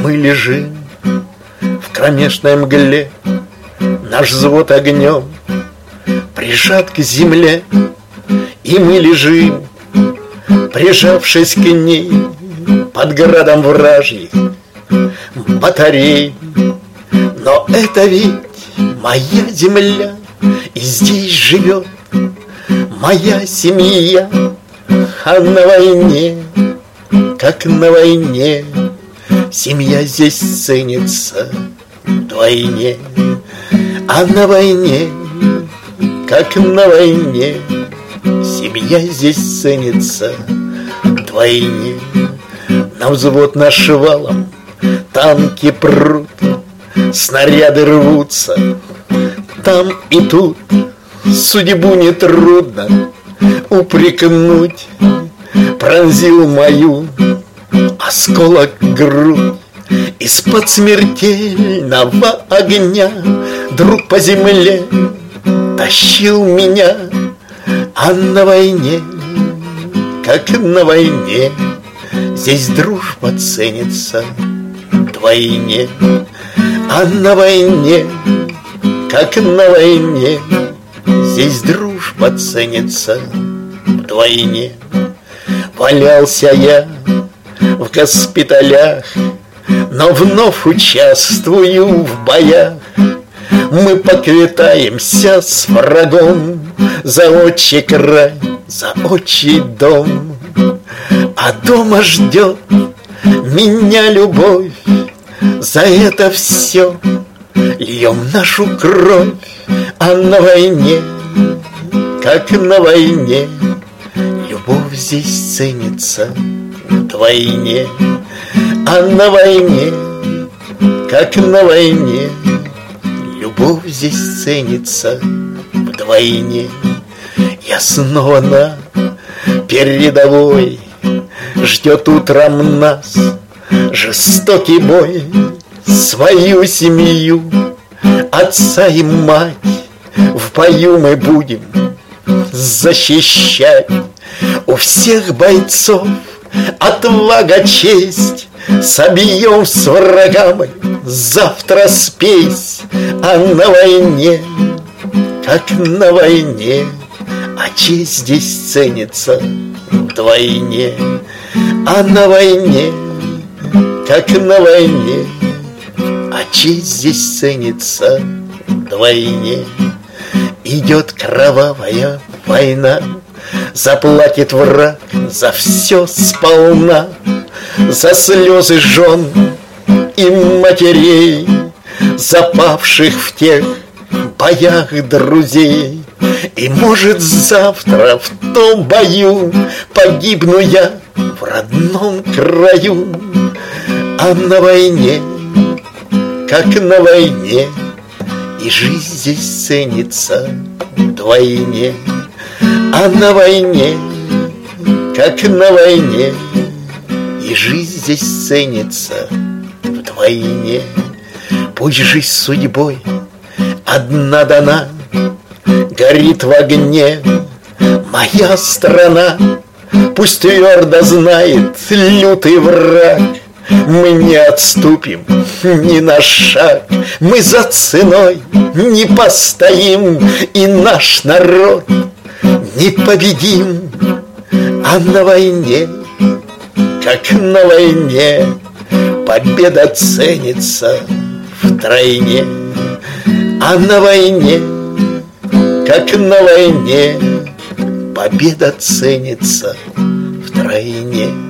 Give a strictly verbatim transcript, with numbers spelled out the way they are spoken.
мы лежим в кромешной мгле, наш взвод огнем прижат к земле, и мы лежим, прижавшись к ней, под градом вражьих батарей. Но это ведь моя земля, и здесь живет моя семья. А на войне, как на войне, семья здесь ценится вдвойне. А на войне, как на войне, семья здесь ценится вдвойне. На взвод наш валом танки прут, снаряды рвутся там и тут. Судьбу нетрудно упрекнуть, пронзил мою осколок грудь. Из-под смертельного огня друг по земле тащил меня. А на войне, как на войне, здесь дружба ценится вдвойне. А на войне, как на войне, здесь дружба ценится вдвойне. Валялся я в госпиталях, но вновь участвую в боях. Мы поквитаемся с врагом за отчий край, за отчий дом. А дома ждет меня любовь, за это все льем нашу кровь. А на войне, как на войне, любовь здесь ценится вдвойне. А на войне, как на войне, любовь здесь ценится вдвойне. Я снова на передовой, ждет утром нас жестокий бой. Свою семью, отца и мать, в бою мы будем защищать. У всех бойцов отвага, честь, собьем с врагами завтра спесь. А на войне, как на войне, а честь здесь ценится вдвойне. А на войне, как на войне, а честь здесь ценится вдвойне. Идет кровавая война, заплатит враг за все сполна, за слезы жен и матерей, за павших в тех боях друзей. И может завтра в том бою погибну я в родном краю. А на войне, как на войне, и жизнь здесь ценится вдвойне. А на войне, как на войне, и жизнь здесь ценится вдвойне. Пусть жизнь судьбой одна дана, горит в огне моя страна. Пусть твердо знает лютый враг, мы не отступим ни на шаг. Мы за ценой не постоим, и наш народ непобедим. А на войне, как на войне, победа ценится втройне. А на войне, как на войне, победа ценится втройне.